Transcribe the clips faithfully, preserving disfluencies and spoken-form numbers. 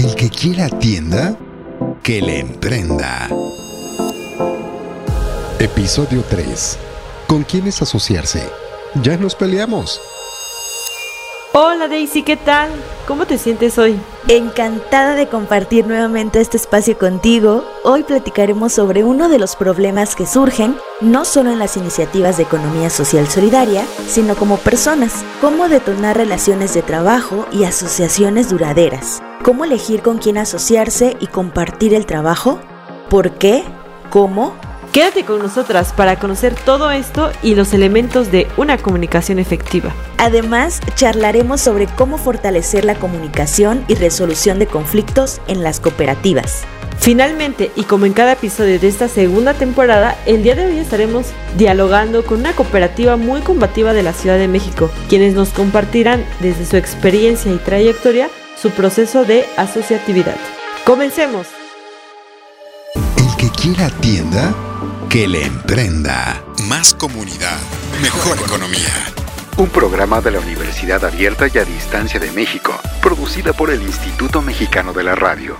El que quiera tienda, que le emprenda. Episodio tres. ¿Con quiénes asociarse? Ya nos peleamos. Hola Daisy, ¿qué tal? ¿Cómo te sientes hoy? Encantada de compartir nuevamente este espacio contigo. Hoy platicaremos sobre uno de los problemas que surgen no solo en las iniciativas de economía social solidaria, sino como personas. Cómo detonar relaciones de trabajo y asociaciones duraderas. Cómo elegir con quién asociarse y compartir el trabajo. ¿Por qué? ¿Cómo? Quédate con nosotras para conocer todo esto y los elementos de una comunicación efectiva. Además, charlaremos sobre cómo fortalecer la comunicación y resolución de conflictos en las cooperativas. Finalmente, y como en cada episodio de esta segunda temporada, el día de hoy estaremos dialogando con una cooperativa muy combativa de la Ciudad de México, quienes nos compartirán desde su experiencia y trayectoria su proceso de asociatividad. ¡Comencemos! El que quiera tienda, que le emprenda. Más comunidad, mejor economía. Un programa de la Universidad Abierta y a Distancia de México, producida por el Instituto Mexicano de la Radio.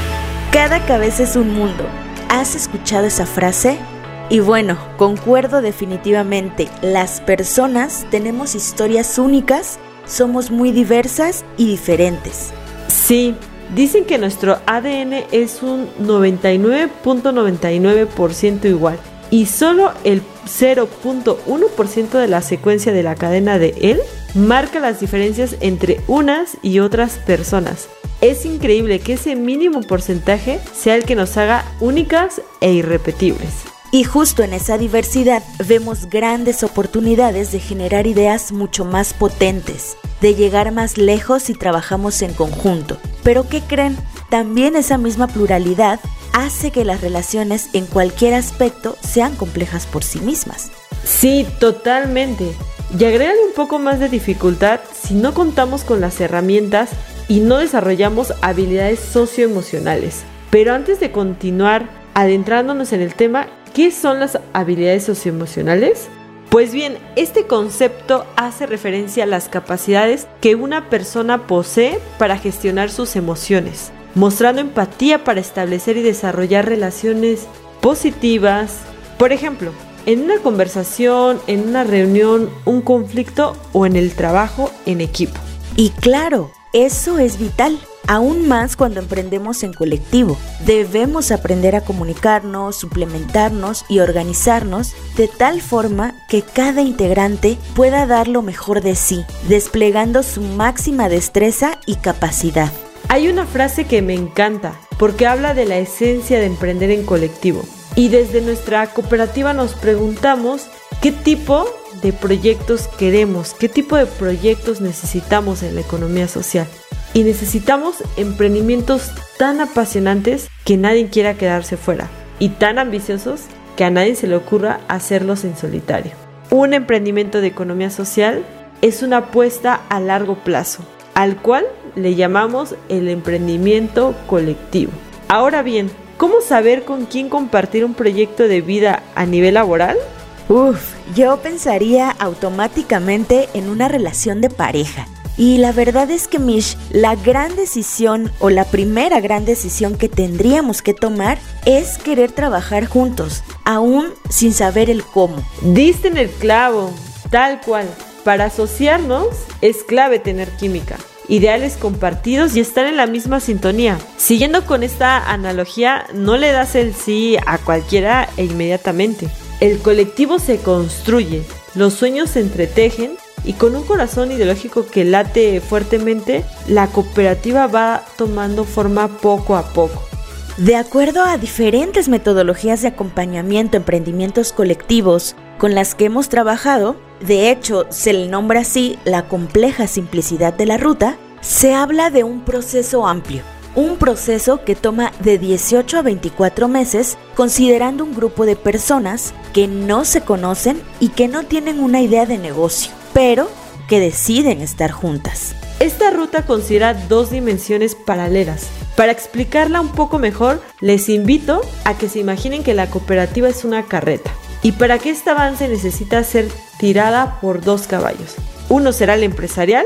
Cada cabeza es un mundo. ¿Has escuchado esa frase? Y bueno, concuerdo definitivamente. Las personas tenemos historias únicas, somos muy diversas y diferentes. Sí. Dicen que nuestro A D N es un noventa y nueve punto noventa y nueve por ciento igual y solo el cero punto uno por ciento de la secuencia de la cadena de él marca las diferencias entre unas y otras personas. Es increíble que ese mínimo porcentaje sea el que nos haga únicas e irrepetibles. Y justo en esa diversidad vemos grandes oportunidades de generar ideas mucho más potentes, de llegar más lejos si trabajamos en conjunto. Pero ¿qué creen? También esa misma pluralidad hace que las relaciones en cualquier aspecto sean complejas por sí mismas. Sí, totalmente. Y agrégale un poco más de dificultad si no contamos con las herramientas y no desarrollamos habilidades socioemocionales. Pero antes de continuar adentrándonos en el tema, ¿qué son las habilidades socioemocionales? Pues bien, este concepto hace referencia a las capacidades que una persona posee para gestionar sus emociones, mostrando empatía para establecer y desarrollar relaciones positivas. Por ejemplo, en una conversación, en una reunión, un conflicto o en el trabajo en equipo. Y claro, eso es vital. Aún más cuando emprendemos en colectivo. Debemos aprender a comunicarnos, suplementarnos y organizarnos de tal forma que cada integrante pueda dar lo mejor de sí, desplegando su máxima destreza y capacidad. Hay una frase que me encanta porque habla de la esencia de emprender en colectivo. Y desde nuestra cooperativa nos preguntamos qué tipo de proyectos queremos, qué tipo de proyectos necesitamos en la economía social. Y necesitamos emprendimientos tan apasionantes que nadie quiera quedarse fuera y tan ambiciosos que a nadie se le ocurra hacerlos en solitario. Un emprendimiento de economía social es una apuesta a largo plazo, al cual le llamamos el emprendimiento colectivo. Ahora bien, ¿cómo saber con quién compartir un proyecto de vida a nivel laboral? Uf, yo pensaría automáticamente en una relación de pareja. Y la verdad es que, Mish, la gran decisión o la primera gran decisión que tendríamos que tomar es querer trabajar juntos, aún sin saber el cómo. Diste en el clavo, tal cual. Para asociarnos es clave tener química, ideales compartidos y estar en la misma sintonía. Siguiendo con esta analogía, no le das el sí a cualquiera e inmediatamente. El colectivo se construye, los sueños se entretejen y con un corazón ideológico que late fuertemente, la cooperativa va tomando forma poco a poco. De acuerdo a diferentes metodologías de acompañamiento a emprendimientos colectivos con las que hemos trabajado, de hecho se le nombra así la compleja simplicidad de la ruta, se habla de un proceso amplio. Un proceso que toma de dieciocho a veinticuatro meses, considerando un grupo de personas que no se conocen y que no tienen una idea de negocio, pero que deciden estar juntas. Esta ruta considera dos dimensiones paralelas. Para explicarla un poco mejor, les invito a que se imaginen que la cooperativa es una carreta. Y para que esta avance necesita ser tirada por dos caballos. Uno será el empresarial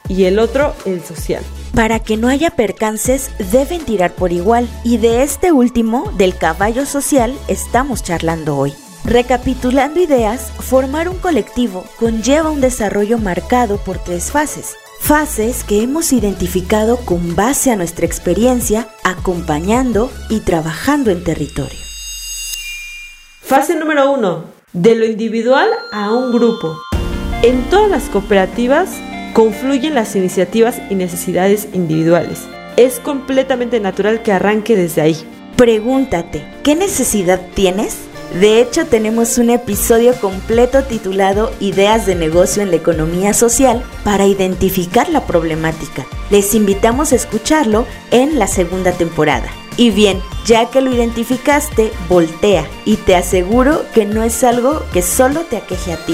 y el otro el social. Para que no haya percances, deben tirar por igual, y de este último, del caballo social, estamos charlando hoy. Recapitulando ideas, formar un colectivo conlleva un desarrollo marcado por tres fases. Fases que hemos identificado con base a nuestra experiencia, acompañando y trabajando en territorio. Fase número uno. De lo individual a un grupo. En todas las cooperativas confluyen las iniciativas y necesidades individuales. Es completamente natural que arranque desde ahí. Pregúntate, ¿qué necesidad tienes? De hecho, tenemos un episodio completo titulado Ideas de negocio en la economía social para identificar la problemática. Les invitamos a escucharlo en la segunda temporada. Y bien, ya que lo identificaste, voltea y te aseguro que no es algo que solo te aqueje a ti.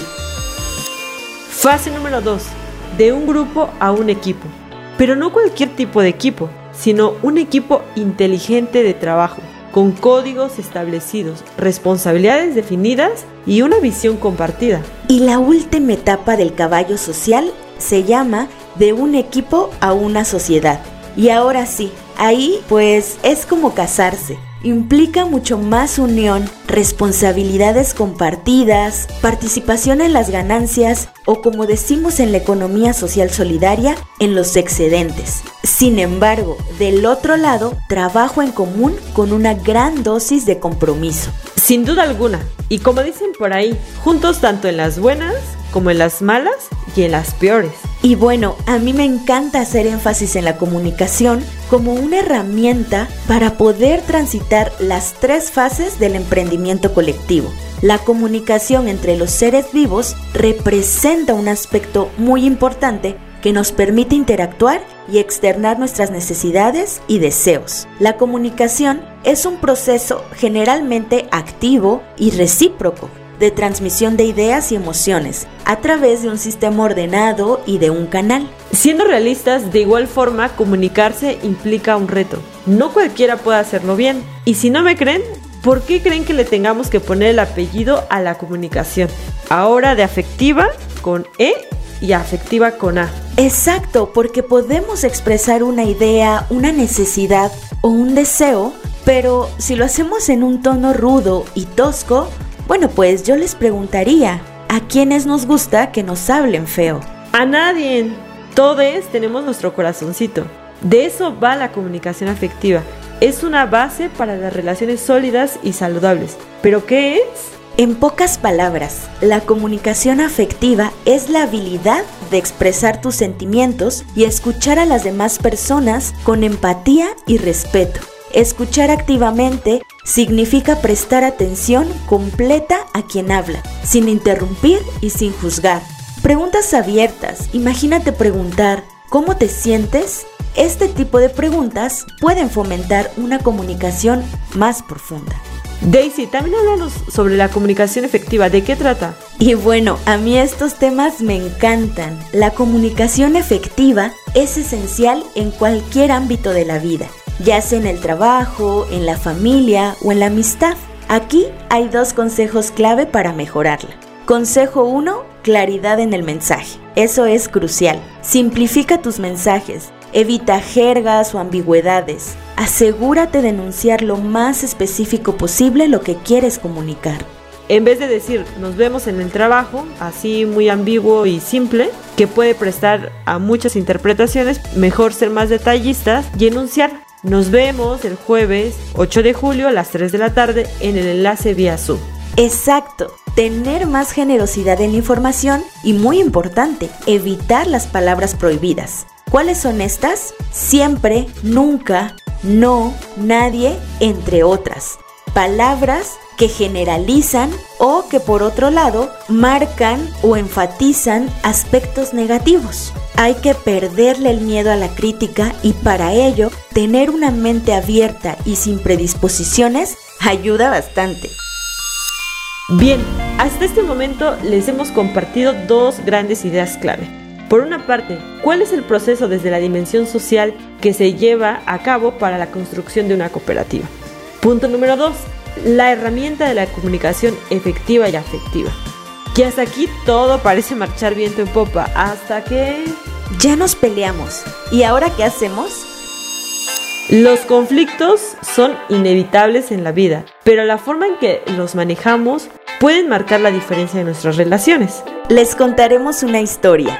Fase número dos. De un grupo a un equipo. Pero no cualquier tipo de equipo, sino un equipo inteligente de trabajo, con códigos establecidos, responsabilidades definidas y una visión compartida. Y la última etapa del caballo social se llama de un equipo a una sociedad. Y ahora sí, ahí pues es como casarse. Implica mucho más unión, responsabilidades compartidas, participación en las ganancias o, como decimos en la economía social solidaria, en los excedentes. Sin embargo, del otro lado, trabajo en común con una gran dosis de compromiso. Sin duda alguna, y como dicen por ahí, juntos tanto en las buenas como en las malas y en las peores. Y bueno, a mí me encanta hacer énfasis en la comunicación como una herramienta para poder transitar las tres fases del emprendimiento colectivo. La comunicación entre los seres vivos representa un aspecto muy importante que nos permite interactuar y externar nuestras necesidades y deseos. La comunicación es un proceso generalmente activo y recíproco de transmisión de ideas y emociones a través de un sistema ordenado y de un canal. Siendo realistas, de igual forma, comunicarse implica un reto. No cualquiera puede hacerlo bien. Y si no me creen, ¿por qué creen que le tengamos que poner el apellido a la comunicación? Ahora de afectiva con E y afectiva con A. Exacto, porque podemos expresar una idea, una necesidad o un deseo, pero si lo hacemos en un tono rudo y tosco, bueno, pues yo les preguntaría, ¿a quiénes nos gusta que nos hablen feo? A nadie. Todos tenemos nuestro corazoncito. De eso va la comunicación afectiva. Es una base para las relaciones sólidas y saludables. ¿Pero qué es? En pocas palabras, la comunicación afectiva es la habilidad de expresar tus sentimientos y escuchar a las demás personas con empatía y respeto. Escuchar activamente significa prestar atención completa a quien habla, sin interrumpir y sin juzgar. Preguntas abiertas. Imagínate preguntar, ¿cómo te sientes? Este tipo de preguntas pueden fomentar una comunicación más profunda. Daisy, también háblanos sobre la comunicación efectiva. ¿De qué trata? Y bueno, a mí estos temas me encantan. La comunicación efectiva es esencial en cualquier ámbito de la vida, ya sea en el trabajo, en la familia o en la amistad. Aquí hay dos consejos clave para mejorarla. Consejo uno, claridad en el mensaje. Eso es crucial. Simplifica tus mensajes. Evita jergas o ambigüedades. Asegúrate de enunciar lo más específico posible lo que quieres comunicar. En vez de decir, nos vemos en el trabajo, así muy ambiguo y simple, que puede prestar a muchas interpretaciones, mejor ser más detallistas y enunciar. Nos vemos el jueves ocho de julio a las tres de la tarde en el enlace vía Zoom. Exacto. Tener más generosidad en la información y, muy importante, evitar las palabras prohibidas. ¿Cuáles son estas? Siempre, nunca, no, nadie, entre otras. Palabras que generalizan o que, por otro lado, marcan o enfatizan aspectos negativos. Hay que perderle el miedo a la crítica y, para ello, tener una mente abierta y sin predisposiciones ayuda bastante. Bien, hasta este momento les hemos compartido dos grandes ideas clave. Por una parte, ¿cuál es el proceso desde la dimensión social que se lleva a cabo para la construcción de una cooperativa? Punto número dos, la herramienta de la comunicación efectiva y afectiva. Y hasta aquí todo parece marchar viento en popa, hasta que ya nos peleamos. ¿Y ahora qué hacemos? Los conflictos son inevitables en la vida, pero la forma en que los manejamos pueden marcar la diferencia de nuestras relaciones. Les contaremos una historia.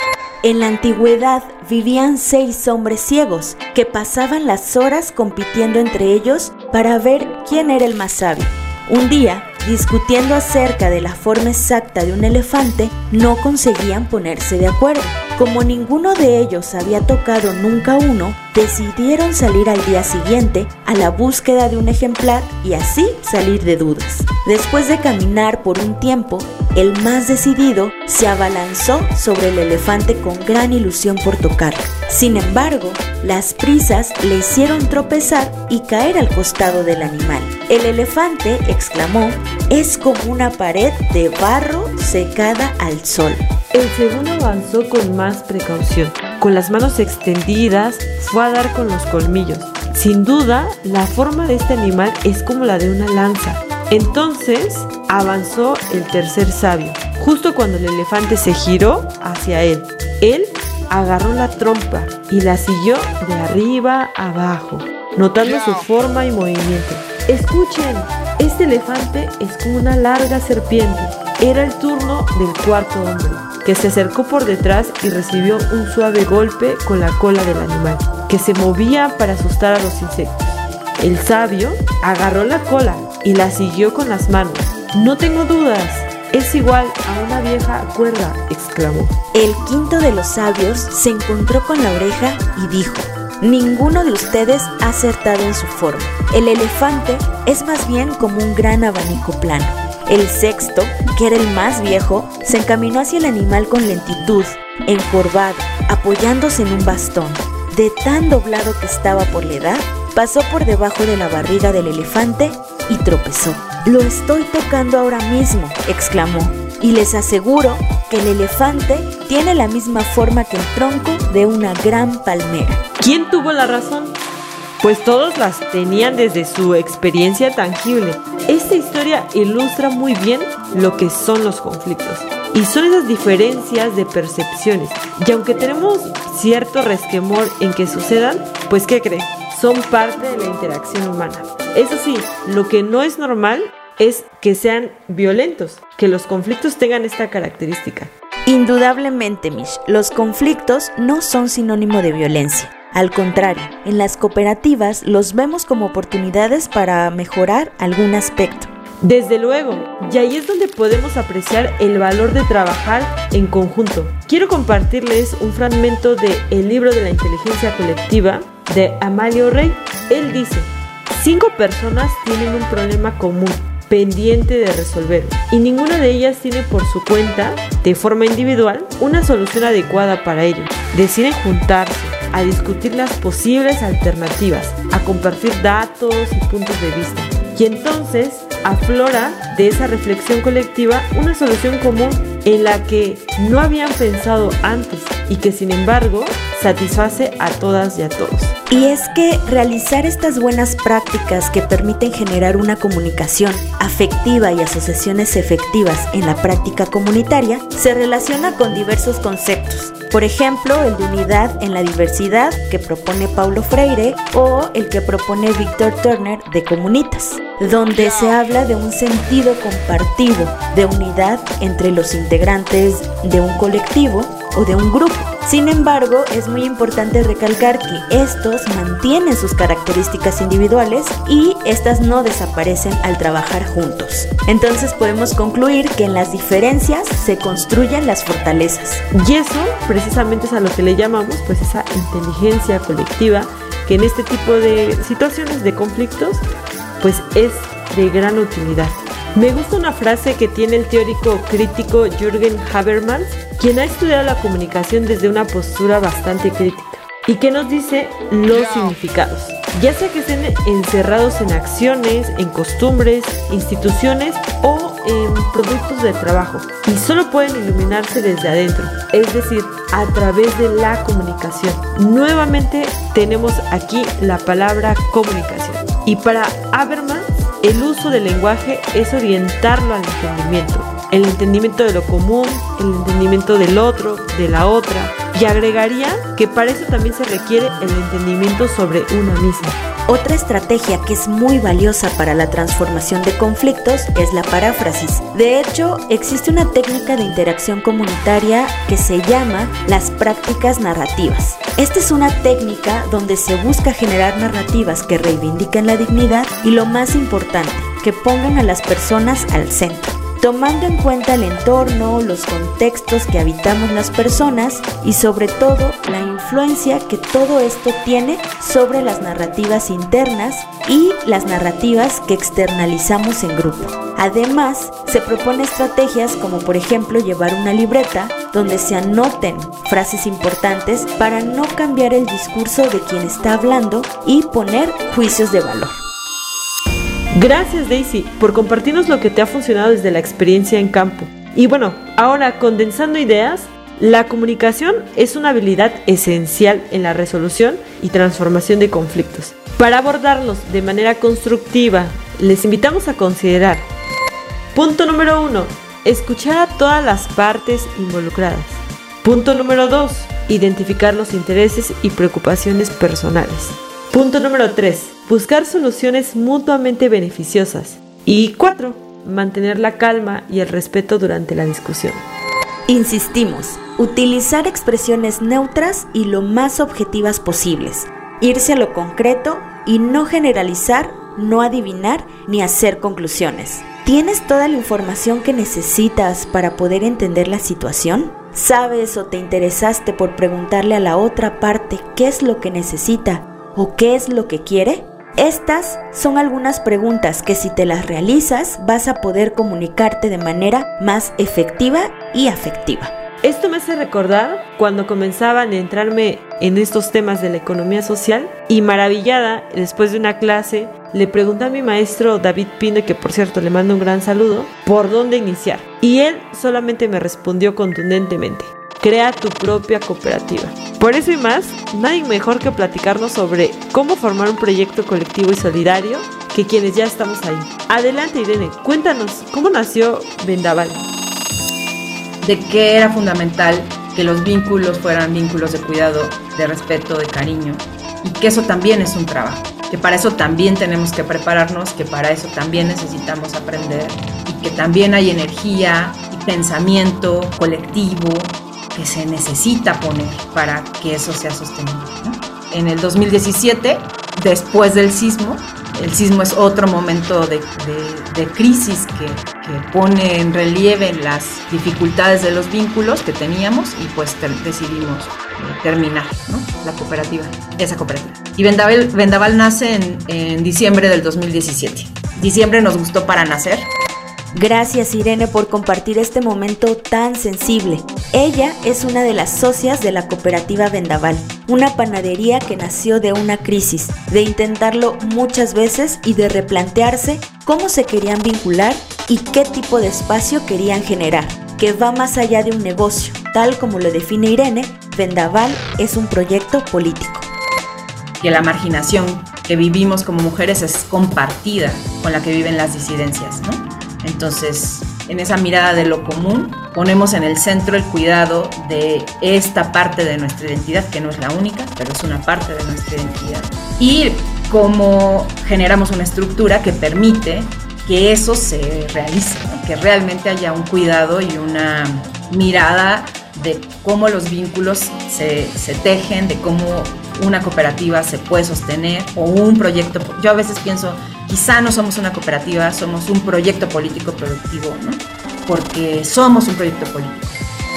En la antigüedad vivían seis hombres ciegos que pasaban las horas compitiendo entre ellos para ver quién era el más sabio. Un día, discutiendo acerca de la forma exacta de un elefante, no conseguían ponerse de acuerdo. Como ninguno de ellos había tocado nunca uno, decidieron salir al día siguiente a la búsqueda de un ejemplar y así salir de dudas. Después de caminar por un tiempo, el más decidido se abalanzó sobre el elefante con gran ilusión por tocarlo. Sin embargo, las prisas le hicieron tropezar y caer al costado del animal. El elefante exclamó: «Es como una pared de barro secada al sol». El segundo avanzó con más precaución. Con las manos extendidas, fue a dar con los colmillos. Sin duda, la forma de este animal es como la de una lanza. Entonces, avanzó el tercer sabio, justo cuando el elefante se giró hacia él. Él agarró la trompa y la siguió de arriba a abajo, notando su forma y movimiento. ¡Escuchen! Este elefante es como una larga serpiente. Era el turno del cuarto hombre, que se acercó por detrás y recibió un suave golpe con la cola del animal, que se movía para asustar a los insectos. El sabio agarró la cola y la siguió con las manos. «No tengo dudas, es igual a una vieja cuerda», exclamó. El quinto de los sabios se encontró con la oreja y dijo: «Ninguno de ustedes ha acertado en su forma. El elefante es más bien como un gran abanico plano». El sexto, que era el más viejo, se encaminó hacia el animal con lentitud, encorvado, apoyándose en un bastón. De tan doblado que estaba por la edad, pasó por debajo de la barriga del elefante y tropezó. «Lo estoy tocando ahora mismo», exclamó, «y les aseguro que el elefante tiene la misma forma que el tronco de una gran palmera». ¿Quién tuvo la razón? Pues todos las tenían desde su experiencia tangible. Esta historia ilustra muy bien lo que son los conflictos. Y son esas diferencias de percepciones. Y aunque tenemos cierto resquemor en que sucedan, pues ¿qué creen? Son parte de la interacción humana. Eso sí, lo que no es normal es que sean violentos, que los conflictos tengan esta característica. Indudablemente, Mish, los conflictos no son sinónimo de violencia. Al contrario, en las cooperativas los vemos como oportunidades para mejorar algún aspecto. Desde luego, y ahí es donde podemos apreciar el valor de trabajar en conjunto. Quiero compartirles un fragmento de El libro de la inteligencia colectiva de Amalio Rey. Él dice: cinco personas tienen un problema común pendiente de resolver y ninguna de ellas tiene por su cuenta, de forma individual, una solución adecuada para ello. Deciden juntarse a discutir las posibles alternativas, a compartir datos y puntos de vista. Y entonces aflora de esa reflexión colectiva una solución común en la que no habían pensado antes y que sin embargo satisface a todas y a todos. Y es que realizar estas buenas prácticas que permiten generar una comunicación afectiva y asociaciones efectivas en la práctica comunitaria se relaciona con diversos conceptos. Por ejemplo, el de unidad en la diversidad que propone Paulo Freire o el que propone Víctor Turner de Comunitas, donde se habla de un sentido compartido, de unidad entre los integrantes de un colectivo o de un grupo. Sin embargo, es muy importante recalcar que estos mantienen sus características individuales y estas no desaparecen al trabajar juntos. Entonces podemos concluir que en las diferencias se construyen las fortalezas. Y eso precisamente es a lo que le llamamos pues esa inteligencia colectiva, que en este tipo de situaciones de conflictos pues es de gran utilidad. Me gusta una frase que tiene el teórico crítico Jürgen Habermas, quien ha estudiado la comunicación desde una postura bastante crítica y que nos dice los significados, ya sea que estén encerrados en acciones, en costumbres, instituciones o en productos de trabajo, y solo pueden iluminarse desde adentro, es decir, a través de la comunicación. Nuevamente tenemos aquí la palabra comunicación, y para Habermas el uso del lenguaje es orientarlo al entendimiento, el entendimiento de lo común, el entendimiento del otro, de la otra, Y agregaría que para eso también se requiere el entendimiento sobre una misma. Otra estrategia que es muy valiosa para la transformación de conflictos es la paráfrasis. De hecho, existe una técnica de interacción comunitaria que se llama las prácticas narrativas. Esta es una técnica donde se busca generar narrativas que reivindiquen la dignidad y, lo más importante, que pongan a las personas al centro, tomando en cuenta el entorno, los contextos que habitamos las personas y sobre todo la influencia que todo esto tiene sobre las narrativas internas y las narrativas que externalizamos en grupo. Además, se propone estrategias como por ejemplo llevar una libreta donde se anoten frases importantes para no cambiar el discurso de quien está hablando y poner juicios de valor. Gracias, Daisy, por compartirnos lo que te ha funcionado desde la experiencia en campo. Y bueno, ahora condensando ideas, la comunicación es una habilidad esencial en la resolución y transformación de conflictos. Para abordarlos de manera constructiva, les invitamos a considerar: punto número uno, escuchar a todas las partes involucradas. Punto número dos, identificar los intereses y preocupaciones personales. Punto número tres, buscar soluciones mutuamente beneficiosas. Y cuatro, mantener la calma y el respeto durante la discusión. Insistimos, utilizar expresiones neutras y lo más objetivas posibles, irse a lo concreto y no generalizar, no adivinar ni hacer conclusiones. ¿Tienes toda la información que necesitas para poder entender la situación? ¿Sabes o te interesaste por preguntarle a la otra parte qué es lo que necesita o qué es lo que quiere? Estas son algunas preguntas que si te las realizas vas a poder comunicarte de manera más efectiva y afectiva. Esto me hace recordar cuando comenzaba a adentrarme en estos temas de la economía social y maravillada, después de una clase, le pregunté a mi maestro David Pino, que por cierto le mando un gran saludo, por dónde iniciar. Y él solamente me respondió contundentemente: crea tu propia cooperativa. Por eso y más, nadie mejor que platicarnos sobre cómo formar un proyecto colectivo y solidario que quienes ya estamos ahí. Adelante, Irene, cuéntanos, ¿cómo nació Vendaval? De que era fundamental que los vínculos fueran vínculos de cuidado, de respeto, de cariño, y que eso también es un trabajo, que para eso también tenemos que prepararnos, que para eso también necesitamos aprender, y que también hay energía y pensamiento colectivo que se necesita poner para que eso sea sostenible, ¿no? En el dos mil diecisiete, después del sismo, el sismo es otro momento de, de, de crisis que, que pone en relieve las dificultades de los vínculos que teníamos y pues ter, decidimos eh, terminar, ¿no? La cooperativa, esa cooperativa. Y Vendaval, Vendaval nace en, en diciembre del dos mil diecisiete. Diciembre nos gustó para nacer. Gracias, Irene, por compartir este momento tan sensible. Ella es una de las socias de la cooperativa Vendaval, una panadería que nació de una crisis, de intentarlo muchas veces y de replantearse cómo se querían vincular y qué tipo de espacio querían generar, que va más allá de un negocio. Tal como lo define Irene, Vendaval es un proyecto político. Que la marginación que vivimos como mujeres es compartida con la que viven las disidencias, ¿no? Entonces, en esa mirada de lo común, ponemos en el centro el cuidado de esta parte de nuestra identidad, que no es la única, pero es una parte de nuestra identidad. Y cómo generamos una estructura que permite que eso se realice, ¿no? Que realmente haya un cuidado y una mirada de cómo los vínculos se, se tejen, de cómo una cooperativa se puede sostener o un proyecto. Yo a veces pienso, quizá no somos una cooperativa, somos un proyecto político productivo, ¿no? Porque somos un proyecto político.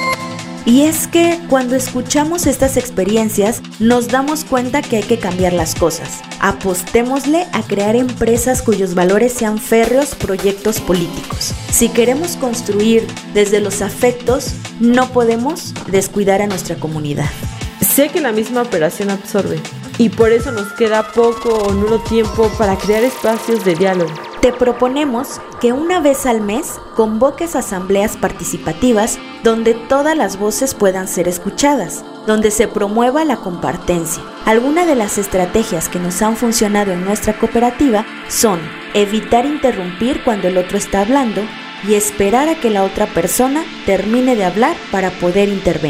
Y es que cuando escuchamos estas experiencias nos damos cuenta que hay que cambiar las cosas. Apostémosle a crear empresas cuyos valores sean férreos proyectos políticos. Si queremos construir desde los afectos, no podemos descuidar a nuestra comunidad. Sé que la misma operación absorbe y por eso nos queda poco o nulo tiempo para crear espacios de diálogo. Te proponemos que una vez al mes convoques asambleas participativas donde todas las voces puedan ser escuchadas, donde se promueva la compartencia. Algunas de las estrategias que nos han funcionado en nuestra cooperativa son evitar interrumpir cuando el otro está hablando y esperar a que la otra persona termine de hablar para poder intervenir.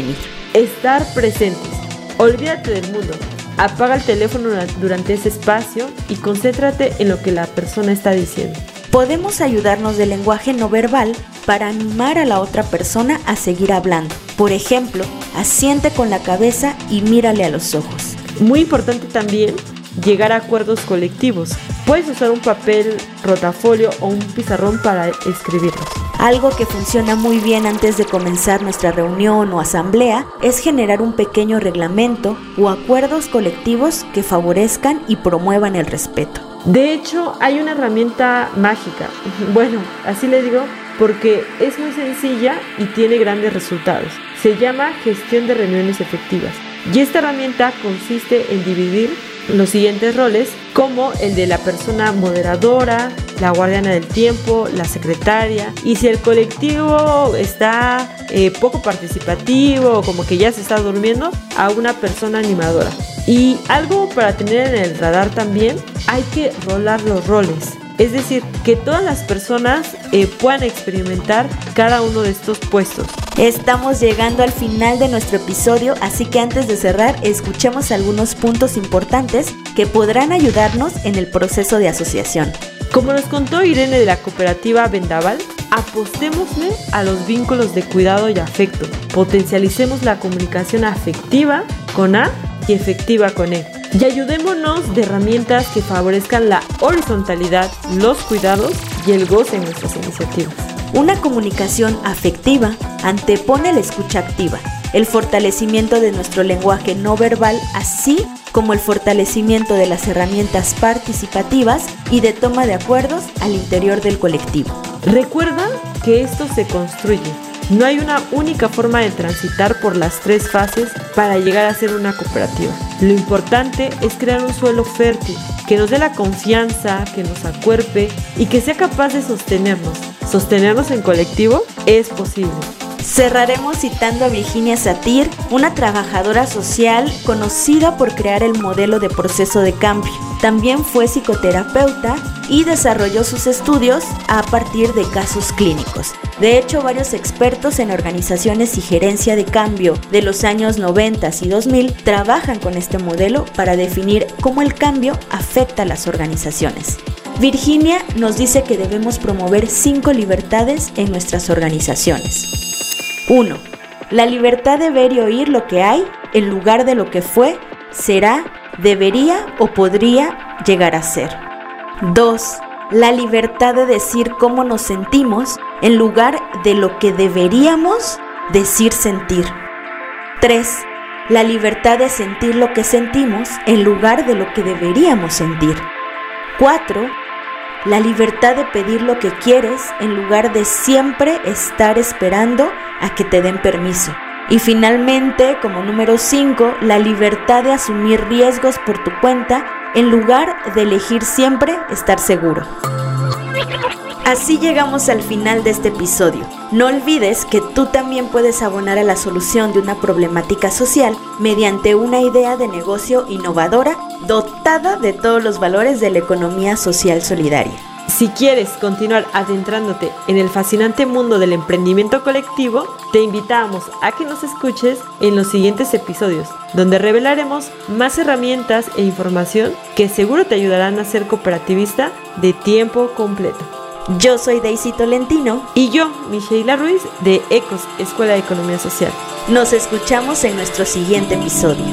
Estar presentes. Olvídate del mundo. Apaga el teléfono durante ese espacio y concéntrate en lo que la persona está diciendo. Podemos ayudarnos del lenguaje no verbal para animar a la otra persona a seguir hablando. Por ejemplo, asiente con la cabeza y mírale a los ojos. Muy importante también llegar a acuerdos colectivos. Puedes usar un papel rotafolio o un pizarrón para escribirlos. Algo que funciona muy bien antes de comenzar nuestra reunión o asamblea es generar un pequeño reglamento o acuerdos colectivos que favorezcan y promuevan el respeto. De hecho, hay una herramienta mágica, bueno, así le digo, porque es muy sencilla y tiene grandes resultados. Se llama gestión de reuniones efectivas. Y esta herramienta consiste en dividir los siguientes roles, como el de la persona moderadora, la guardiana del tiempo, la secretaria, y si el colectivo está eh, poco participativo o como que ya se está durmiendo, a una persona animadora. Y algo para tener en el radar también, hay que rolar los roles. Es decir, que todas las personas eh, puedan experimentar cada uno de estos puestos. Estamos llegando al final de nuestro episodio, así que antes de cerrar, escuchemos algunos puntos importantes que podrán ayudarnos en el proceso de asociación. Como nos contó Irene de la cooperativa Vendaval, apostémosle a los vínculos de cuidado y afecto. Potencialicemos la comunicación afectiva con A y efectiva con E. Y ayudémonos de herramientas que favorezcan la horizontalidad, los cuidados y el goce en nuestras iniciativas. Una comunicación afectiva antepone la escucha activa, el fortalecimiento de nuestro lenguaje no verbal, así como el fortalecimiento de las herramientas participativas y de toma de acuerdos al interior del colectivo. Recuerda que esto se construye. No hay una única forma de transitar por las tres fases para llegar a ser una cooperativa. Lo importante es crear un suelo fértil, que nos dé la confianza, que nos acuerpe y que sea capaz de sostenernos. Sostenernos en colectivo es posible. Cerraremos citando a Virginia Satir, una trabajadora social conocida por crear el modelo de proceso de cambio. También fue psicoterapeuta y desarrolló sus estudios a partir de casos clínicos. De hecho, varios expertos en organizaciones y gerencia de cambio de los años noventa y dos mil trabajan con este modelo para definir cómo el cambio afecta a las organizaciones. Virginia nos dice que debemos promover cinco libertades en nuestras organizaciones. uno. La libertad de ver y oír lo que hay en lugar de lo que fue, será, debería o podría llegar a ser. dos. La libertad de decir cómo nos sentimos en lugar de lo que deberíamos decir sentir. tres. La libertad de sentir lo que sentimos en lugar de lo que deberíamos sentir. cuatro. La libertad de pedir lo que quieres en lugar de siempre estar esperando a que te den permiso. Y finalmente, como número cinco, la libertad de asumir riesgos por tu cuenta en lugar de elegir siempre estar seguro. Así llegamos al final de este episodio. No olvides que tú también puedes abonar a la solución de una problemática social mediante una idea de negocio innovadora dotada de todos los valores de la economía social solidaria. Si quieres continuar adentrándote en el fascinante mundo del emprendimiento colectivo, te invitamos a que nos escuches en los siguientes episodios, donde revelaremos más herramientas e información que seguro te ayudarán a ser cooperativista de tiempo completo. Yo soy Daisy Tolentino. Y yo, Micheila Ruiz, de ECOS, Escuela de Economía Social. Nos escuchamos en nuestro siguiente episodio.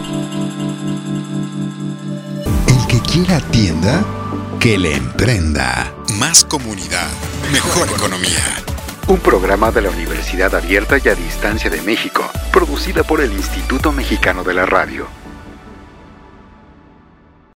El que quiera tienda, que le emprenda. Más comunidad, mejor economía. Un programa de la Universidad Abierta y a Distancia de México, producida por el Instituto Mexicano de la Radio.